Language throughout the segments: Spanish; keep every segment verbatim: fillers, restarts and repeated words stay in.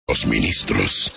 Los ministros.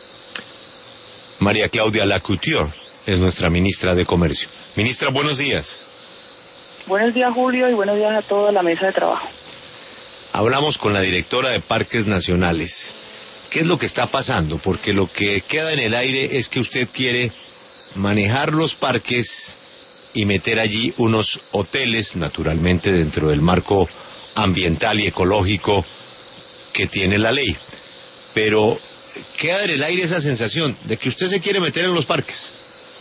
María Claudia Lacouture es nuestra ministra de Comercio. Ministra, buenos días. Buenos días, Julio, y buenos días a toda la mesa de trabajo. Hablamos con la directora de Parques Nacionales. ¿Qué es lo que está pasando? Porque lo que queda en el aire es que usted quiere manejar los parques y meter allí unos hoteles, naturalmente dentro del marco ambiental y ecológico que tiene la ley. Pero queda en el aire esa sensación de que usted se quiere meter en los parques.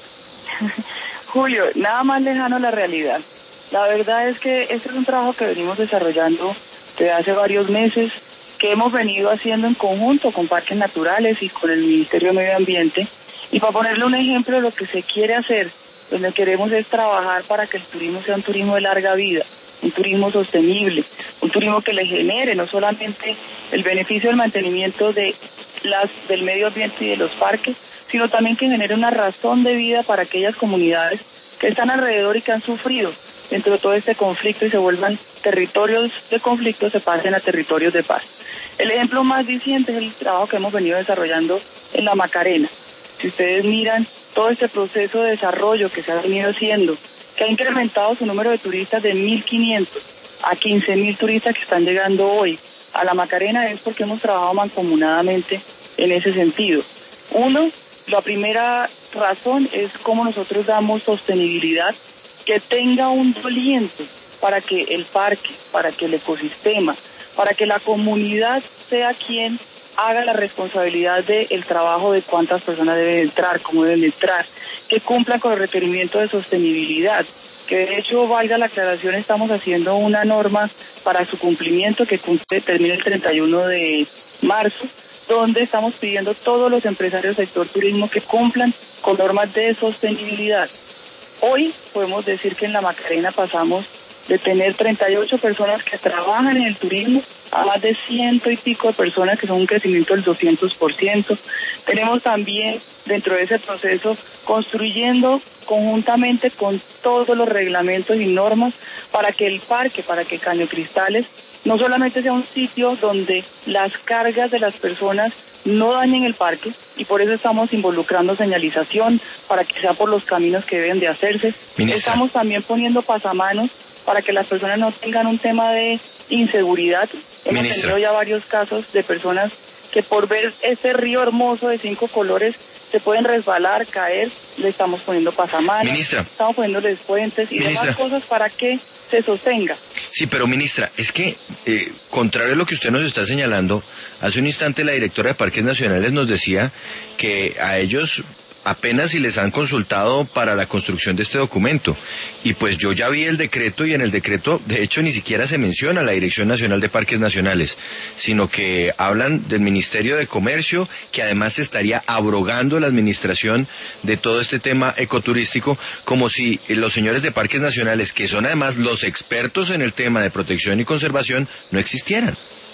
Julio, nada más lejano a la realidad. La verdad es que este es un trabajo que venimos desarrollando desde hace varios meses, que hemos venido haciendo en conjunto con Parques Naturales y con el Ministerio de Medio Ambiente. Y para ponerle un ejemplo de lo que se quiere hacer, donde queremos es trabajar para que el turismo sea un turismo de larga vida, un turismo sostenible, un turismo que le genere no solamente el beneficio del mantenimiento de las del medio ambiente y de los parques, sino también que genere una razón de vida para aquellas comunidades que están alrededor y que han sufrido dentro de todo este conflicto y se vuelvan territorios de conflicto, se pasen a territorios de paz. El ejemplo más reciente es el trabajo que hemos venido desarrollando en la Macarena. Si ustedes miran todo este proceso de desarrollo que se ha venido haciendo, que ha incrementado su número de turistas de mil quinientos a quince mil turistas que están llegando hoy a la Macarena, es porque hemos trabajado mancomunadamente en ese sentido. Uno, la primera razón es cómo nosotros damos sostenibilidad, que tenga un doliente para que el parque, para que el ecosistema, para que la comunidad sea quien haga la responsabilidad del trabajo de cuántas personas deben entrar, cómo deben entrar, que cumplan con el requerimiento de sostenibilidad, que de hecho, valga la aclaración, estamos haciendo una norma para su cumplimiento que cumple, termina el treinta y uno de marzo, donde estamos pidiendo a todos los empresarios del sector turismo que cumplan con normas de sostenibilidad. Hoy podemos decir que en la Macarena pasamos de tener treinta y ocho personas que trabajan en el turismo a más de ciento y pico de personas, que son un crecimiento del doscientos por ciento. Tenemos también dentro de ese proceso construyendo conjuntamente con todos los reglamentos y normas para que el parque, para que Caño Cristales no solamente sea un sitio donde las cargas de las personas no dañen el parque, y por eso estamos involucrando señalización para que sea por los caminos que deben de hacerse. Ministra. Estamos también poniendo pasamanos para que las personas no tengan un tema de inseguridad. Hemos Ministra. tenido ya varios casos de personas que por ver este río hermoso de cinco colores se pueden resbalar, caer. Le estamos poniendo pasamanos, Ministra. estamos poniéndoles puentes y Ministra. demás cosas para que se sostenga. Sí, pero ministra, es que, eh, contrario a lo que usted nos está señalando, hace un instante la directora de Parques Nacionales nos decía que a ellos apenas si les han consultado para la construcción de este documento. Y pues yo ya vi el decreto, y en el decreto, de hecho, ni siquiera se menciona la Dirección Nacional de Parques Nacionales, sino que hablan del Ministerio de Comercio, que además estaría abrogando la administración de todo este tema ecoturístico, como si los señores de Parques Nacionales, que son además los expertos en el tema de protección y conservación, no existieran.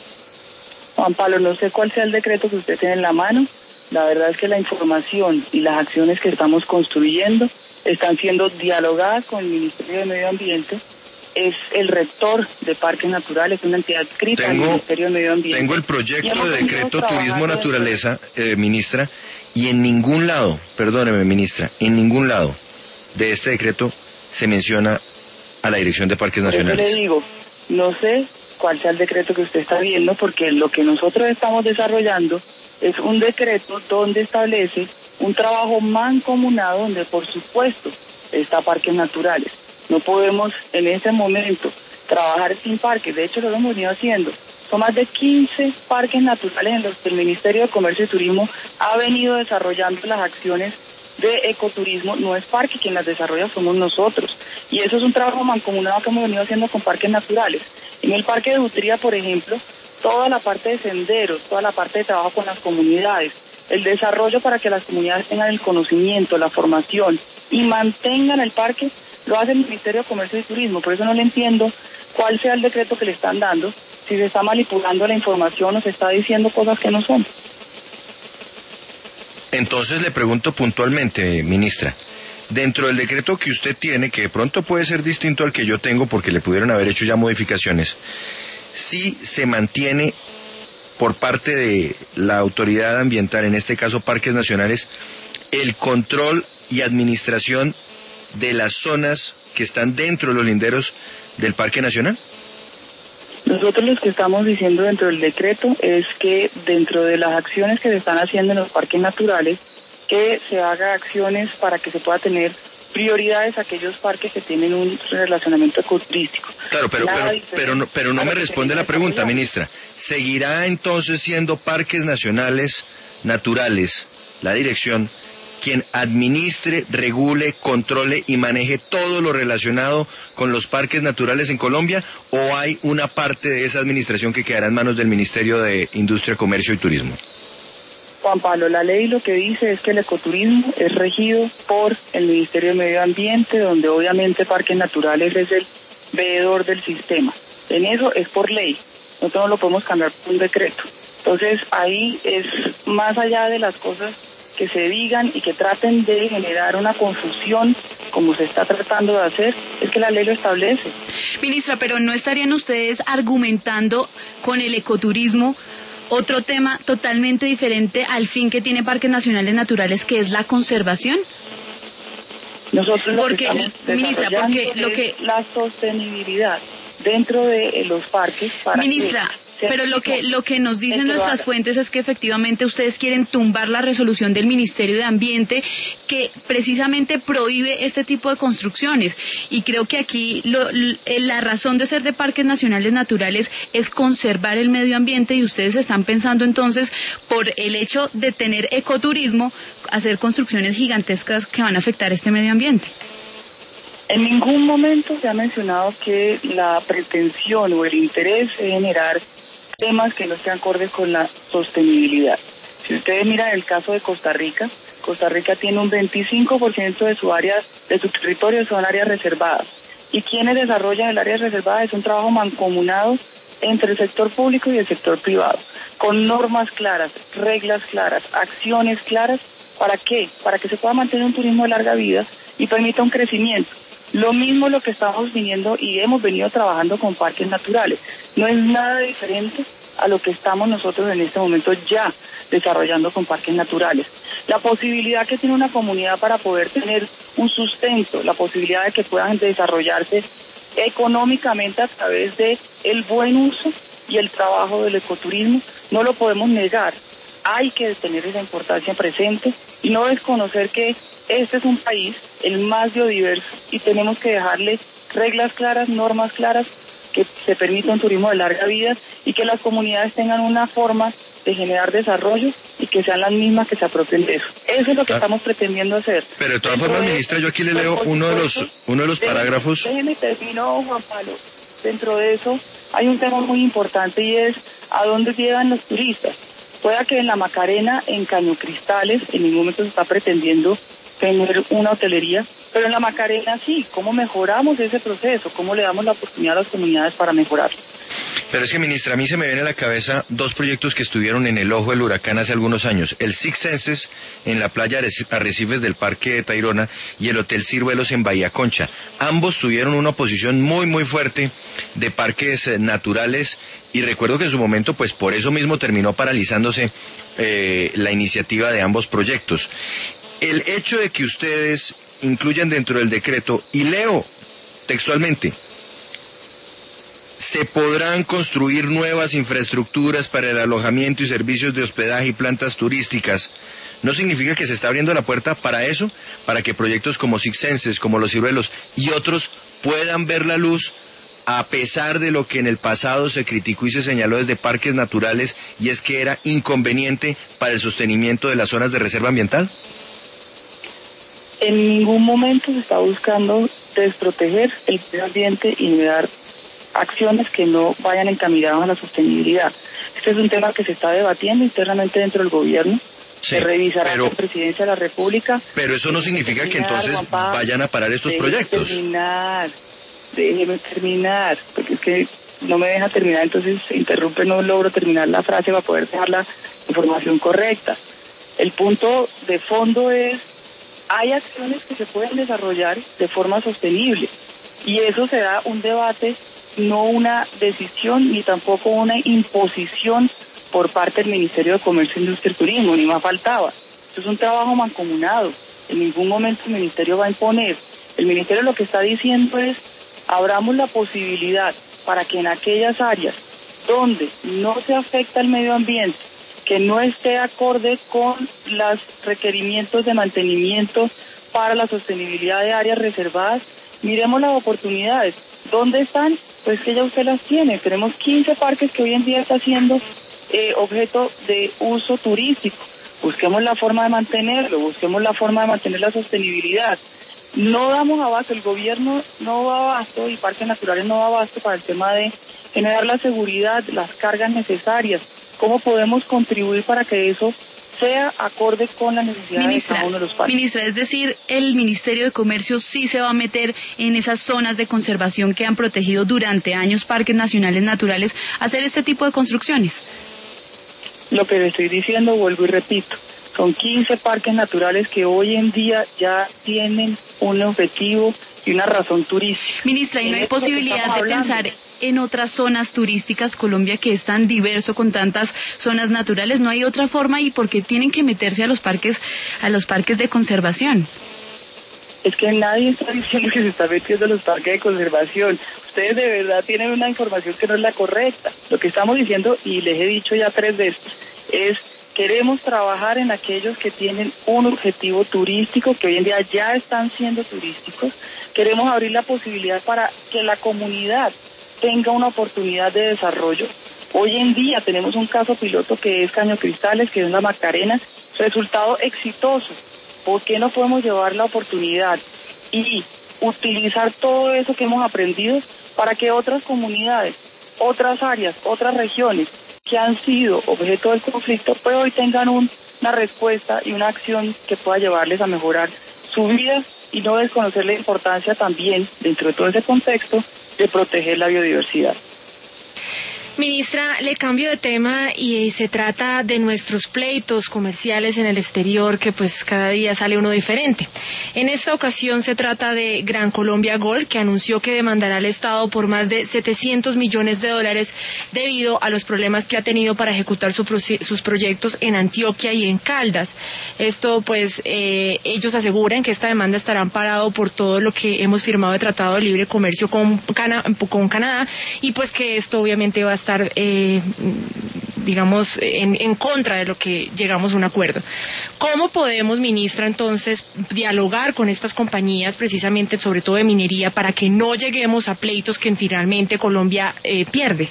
Juan Pablo, no sé cuál sea el decreto que usted tiene en la mano. La verdad es que la información y las acciones que estamos construyendo están siendo dialogadas con el Ministerio de Medio Ambiente. Es el rector de Parques Naturales, una entidad adscrita al Ministerio de Medio Ambiente. Tengo el proyecto de decreto Turismo Naturaleza, eh, ministra, y en ningún lado, perdóneme ministra, en ningún lado de este decreto se menciona a la Dirección de Parques Nacionales. Por eso le digo, no sé cuál sea el decreto que usted está viendo, porque lo que nosotros estamos desarrollando es un decreto donde establece un trabajo mancomunado, donde por supuesto está Parques Naturales. No podemos en ese momento trabajar sin parques, de hecho lo hemos venido haciendo. Son más de quince parques naturales en los que el Ministerio de Comercio y Turismo ha venido desarrollando las acciones de ecoturismo. No es parque quien las desarrolla, somos nosotros. Y eso es un trabajo mancomunado que hemos venido haciendo con Parques Naturales. En el Parque de Utría, por ejemplo, toda la parte de senderos, toda la parte de trabajo con las comunidades, el desarrollo para que las comunidades tengan el conocimiento, la formación y mantengan el parque, lo hace el Ministerio de Comercio y Turismo. Por eso no le entiendo cuál sea el decreto que le están dando, si se está manipulando la información o se está diciendo cosas que no son. Entonces le pregunto puntualmente, ministra, dentro del decreto que usted tiene, que de pronto puede ser distinto al que yo tengo porque le pudieron haber hecho ya modificaciones, sí se mantiene por parte de la autoridad ambiental, en este caso Parques Nacionales, el control y administración de las zonas que están dentro de los linderos del Parque Nacional? Nosotros lo que estamos diciendo dentro del decreto es que dentro de las acciones que se están haciendo en los parques naturales, que se haga acciones para que se pueda tener prioridades a aquellos parques que tienen un relacionamiento ecoturístico. Claro, pero, pero, pero no, pero no me responde la pregunta, ministra. ¿Seguirá entonces siendo Parques Nacionales Naturales, la dirección, quien administre, regule, controle y maneje todo lo relacionado con los parques naturales en Colombia, o hay una parte de esa administración que quedará en manos del Ministerio de Industria, Comercio y Turismo? Juan Pablo, la ley lo que dice es que el ecoturismo es regido por el Ministerio de Medio Ambiente, donde obviamente Parques Naturales es el veedor del sistema. En eso es por ley, nosotros no lo podemos cambiar por un decreto. Entonces ahí es más allá de las cosas que se digan y que traten de generar una confusión como se está tratando de hacer, es que la ley lo establece. Ministra, pero ¿no estarían ustedes argumentando con el ecoturismo otro tema totalmente diferente al fin que tiene Parques Nacionales Naturales, que es la conservación? Nosotros porque, lo que estamos ministra, porque lo es que la sostenibilidad dentro de los parques para ministra, que pero lo que lo que nos dicen nuestras fuentes es que efectivamente ustedes quieren tumbar la resolución del Ministerio de Ambiente que precisamente prohíbe este tipo de construcciones, y creo que aquí lo, la razón de ser de Parques Nacionales Naturales es conservar el medio ambiente, y ustedes están pensando entonces, por el hecho de tener ecoturismo, hacer construcciones gigantescas que van a afectar este medio ambiente. En ningún momento se ha mencionado que la pretensión o el interés es generar temas que no estén acordes con la sostenibilidad. Si ustedes miran el caso de Costa Rica, Costa Rica tiene un veinticinco por ciento de su área, de su territorio son áreas reservadas. ¿Y quienes desarrollan el área reservada? Es un trabajo mancomunado entre el sector público y el sector privado, con normas claras, reglas claras, acciones claras. ¿Para qué? Para que se pueda mantener un turismo de larga vida y permita un crecimiento. Lo mismo lo que estamos viniendo y hemos venido trabajando con parques naturales. No es nada diferente a lo que estamos nosotros en este momento ya desarrollando con parques naturales. La posibilidad que tiene una comunidad para poder tener un sustento, la posibilidad de que puedan desarrollarse económicamente a través de el buen uso y el trabajo del ecoturismo, no lo podemos negar. Hay que tener esa importancia presente y no desconocer que este es un país el más biodiverso y tenemos que dejarle reglas claras, normas claras, que se permita un turismo de larga vida y que las comunidades tengan una forma de generar desarrollo y que sean las mismas que se apropien de eso. Eso es lo que ah. estamos pretendiendo hacer. Pero de todas formas, de, ministra, yo aquí le leo uno de los uno de los déjeme, parágrafos. Déjeme termino, Juan Pablo. Dentro de eso hay un tema muy importante y es a dónde llegan los turistas. Pueda que en la Macarena, en Caño Cristales, en ningún momento se está pretendiendo tener una hotelería, pero en la Macarena sí. ¿Cómo mejoramos ese proceso? ¿Cómo le damos la oportunidad a las comunidades para mejorarlo? Pero es que, ministra, a mí se me viene a la cabeza dos proyectos que estuvieron en el ojo del huracán hace algunos años. El Six Senses en la playa Arrecifes del Parque de Tayrona y el Hotel Ciruelos en Bahía Concha. Ambos tuvieron una oposición muy, muy fuerte de parques naturales, y recuerdo que en su momento, pues por eso mismo terminó paralizándose eh, la iniciativa de ambos proyectos. El hecho de que ustedes incluyan dentro del decreto, y leo textualmente, se podrán construir nuevas infraestructuras para el alojamiento y servicios de hospedaje y plantas turísticas, ¿no significa que se está abriendo la puerta para eso? Para que proyectos como Six Senses, como Los Ciruelos y otros puedan ver la luz, a pesar de lo que en el pasado se criticó y se señaló desde parques naturales, y es que era inconveniente para el sostenimiento de las zonas de reserva ambiental? En ningún momento se está buscando desproteger el medio ambiente y dar acciones que no vayan encaminadas a la sostenibilidad. Este es un tema que se está debatiendo internamente dentro del gobierno. Sí, se revisará pero, en la Presidencia de la República. Pero eso no significa que entonces Pablo, vayan a parar estos déjeme proyectos. Terminar, déjeme terminar, porque es que no me deja terminar, entonces se interrumpe, no logro terminar la frase para poder dejar la información correcta. El punto de fondo es, hay acciones que se pueden desarrollar de forma sostenible, y eso se da un debate, no una decisión ni tampoco una imposición por parte del Ministerio de Comercio, Industria y Turismo, ni más faltaba. Esto es un trabajo mancomunado. En ningún momento el Ministerio va a imponer. El Ministerio lo que está diciendo es, abramos la posibilidad para que en aquellas áreas donde no se afecta el medio ambiente, que no esté acorde con los requerimientos de mantenimiento para la sostenibilidad de áreas reservadas, miremos las oportunidades. ¿Dónde están? Pues que ya usted las tiene. Tenemos quince parques que hoy en día están siendo eh, objeto de uso turístico. Busquemos la forma de mantenerlo, busquemos la forma de mantener la sostenibilidad. No damos abasto, el gobierno no va abasto y Parques Naturales no va abasto para el tema de generar la seguridad, las cargas necesarias. ¿Cómo podemos contribuir para que eso sea acorde con las necesidades Ministra, de cada uno de los parques? Ministra, es decir, el Ministerio de Comercio sí se va a meter en esas zonas de conservación que han protegido durante años parques nacionales naturales a hacer este tipo de construcciones. Lo que le estoy diciendo, vuelvo y repito, son quince parques naturales que hoy en día ya tienen un objetivo y una razón turística. Ministra, ¿y no hay posibilidad de pensar en otras zonas turísticas, Colombia que es tan diverso con tantas zonas naturales? ¿No hay otra forma y por qué tienen que meterse a los parques, a los parques de conservación? Es que nadie está diciendo que se está metiendo a los parques de conservación. Ustedes de verdad tienen una información que no es la correcta. Lo que estamos diciendo, y les he dicho ya tres veces, es queremos trabajar en aquellos que tienen un objetivo turístico, que hoy en día ya están siendo turísticos. Queremos abrir la posibilidad para que la comunidad tenga una oportunidad de desarrollo. Hoy en día tenemos un caso piloto que es Caño Cristales, que es la Macarena, resultado exitoso. ¿Por qué no podemos llevar la oportunidad y utilizar todo eso que hemos aprendido para que otras comunidades, otras áreas, otras regiones que han sido objeto del conflicto, pues hoy tengan un, una respuesta y una acción que pueda llevarles a mejorar su vida y no desconocer la importancia también, dentro de todo ese contexto, de proteger la biodiversidad? Ministra, le cambio de tema y se trata de nuestros pleitos comerciales en el exterior, que pues cada día sale uno diferente. En esta ocasión se trata de Gran Colombia Gold, que anunció que demandará al Estado por más de setecientos millones de dólares debido a los problemas que ha tenido para ejecutar su, sus proyectos en Antioquia y en Caldas. Esto pues eh, ellos aseguran que esta demanda estará amparado por todo lo que hemos firmado de Tratado de Libre Comercio con, Cana con Canadá, y pues que esto obviamente va a estar, eh, digamos, en, en contra de lo que llegamos a un acuerdo. ¿Cómo podemos, ministra, entonces, dialogar con estas compañías, precisamente, sobre todo de minería, para que no lleguemos a pleitos que finalmente Colombia eh, pierde?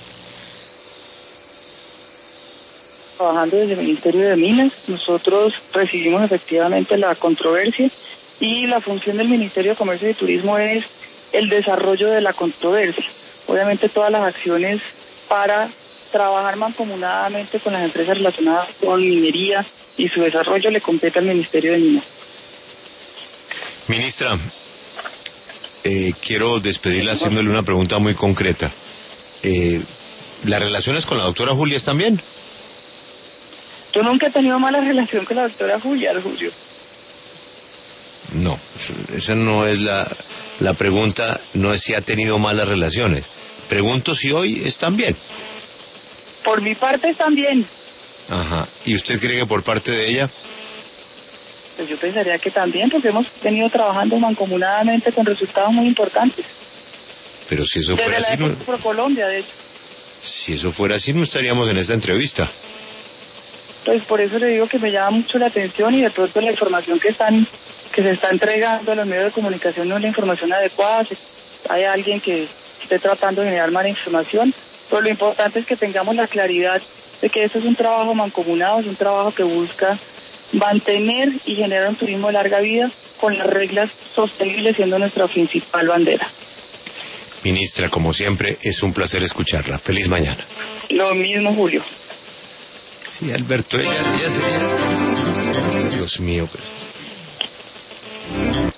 Trabajando desde el Ministerio de Minas, nosotros recibimos efectivamente la controversia y la función del Ministerio de Comercio y Turismo es el desarrollo de la controversia. Obviamente todas las acciones para trabajar mancomunadamente con las empresas relacionadas con minería y su desarrollo le compete al Ministerio de Minas. Ministra, eh, quiero despedirla haciéndole una pregunta muy concreta. Eh, ¿Las relaciones con la doctora Julia están bien? Yo nunca he tenido mala relación con la doctora Julia, Julio. No, esa no es la, la pregunta, no es si ha tenido malas relaciones. Pregunto si hoy están bien. Por mi parte están bien. Ajá. ¿Y usted cree que por parte de ella? Pues yo pensaría que también, porque hemos venido trabajando mancomunadamente con resultados muy importantes. Pero si eso Desde fuera la así, no... Pro Colombia, de hecho. Si eso fuera así, no estaríamos en esta entrevista. Pues por eso le digo que me llama mucho la atención y de pronto la información que están que se está entregando a los medios de comunicación no es la información adecuada. Hay alguien que esté tratando de generar mala información, pero lo importante es que tengamos la claridad de que esto es un trabajo mancomunado, es un trabajo que busca mantener y generar un turismo de larga vida con las reglas sostenibles siendo nuestra principal bandera. Ministra, como siempre, es un placer escucharla. Feliz mañana. Lo mismo, Julio. Sí, Alberto, ella, ella sería... Dios mío, pero...